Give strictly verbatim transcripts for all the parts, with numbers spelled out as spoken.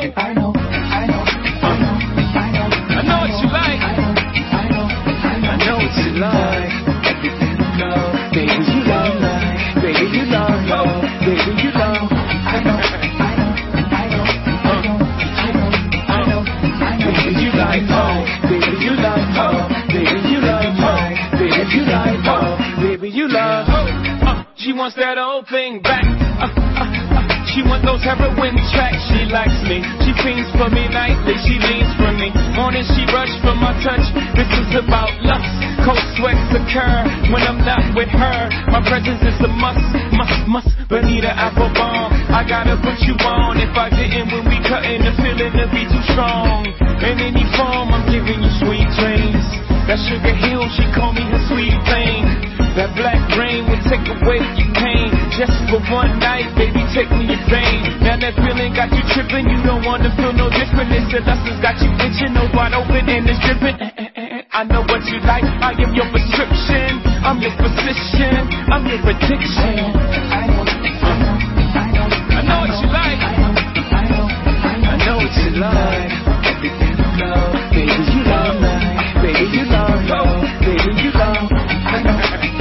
And I know, I know, I know, I know, I know what you like. I know, I know what you like. Everything you know, baby, you love, baby, you love, baby, you love. I know, I know, I know, I know, I know, I know, I know. Baby, you like, oh, baby, you love, oh, baby, you love, oh, baby, you like, oh, baby, you love. She wants that old thing back. Uh, uh, uh. She wants those heroin tracks. She likes me. She fiends for me nightly. She leans for me. Morning she rush for my touch. This is about lust. Cold sweats occur when I'm not with her. My presence is a must, must, must. Bonita Applebum. I gotta put you on. If I didn't, when we cutting, the feeling to be too strong. In any form, I'm giving you sweet dreams. That Sugar Hill, she call me her sweet thing. That black rain would take away your pain. Just for one night, baby, take me in vain. Now that feeling got you tripping, you don't wanna feel no different. This lust has got you itching, no wide open and it's dripping. I know what you like, I am your prescription. I'm your physician, I'm your addiction. I know, I know, I know, I know what you like. I know, I know, I know what you like. Everything you know, baby, you love, baby, you love, baby, you love. I know.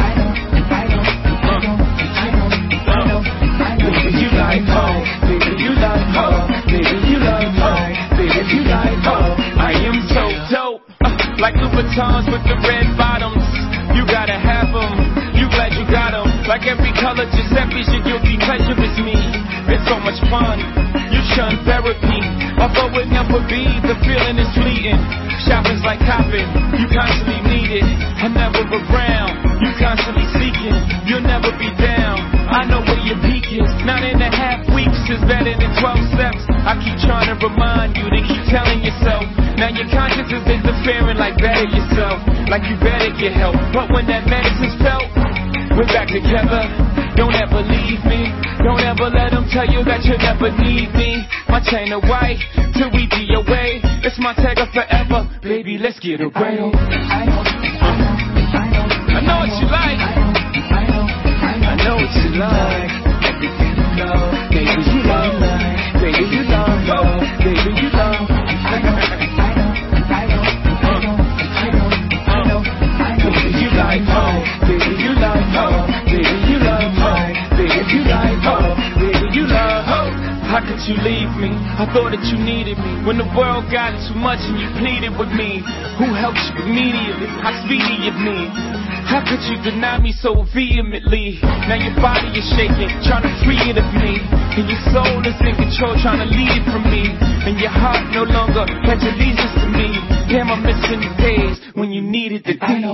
Like Louboutins with the red bottoms. You gotta have them. You glad you got them. Like every color Giuseppe's, your guilty pleasure is me. It's so much fun. You shun therapy. Although it never be, the feeling is fleeting. Shopping's like copping. You constantly need it. I'm never around. You constantly seeking. You'll never be down. I know where your peak is. Nine and a half weeks is better than twelve steps. I keep trying to remind you, then keep telling yourself. Now your conscience is interfering like better yourself. Like you better get help. But when that medicine's felt, we're back together. Don't ever leave me. Don't ever let them tell you that you never need me. My chain of white, till we be away. It's my tagger forever. Baby, let's get away. I know, I know, I know, I know what you like. I know, I know, I know what you like. Everything you know, baby, you love, baby, you love, baby, you love. I know, I know, I know, I know, I know, I know, I know. Baby, you like, oh, baby, you love, oh, baby, you love, oh, baby, you like, oh, baby, you love, oh. How could you leave me? I thought that you needed me. When the world got too much and you pleaded with me, who helped you immediately? How speedy of me? How could you deny me so vehemently? Now your body is shaking, trying to free it of me. And your soul is in control, trying to lead it from me. And your heart no longer pledge allegiance to me. Damn, I'm missing the days when you needed the D.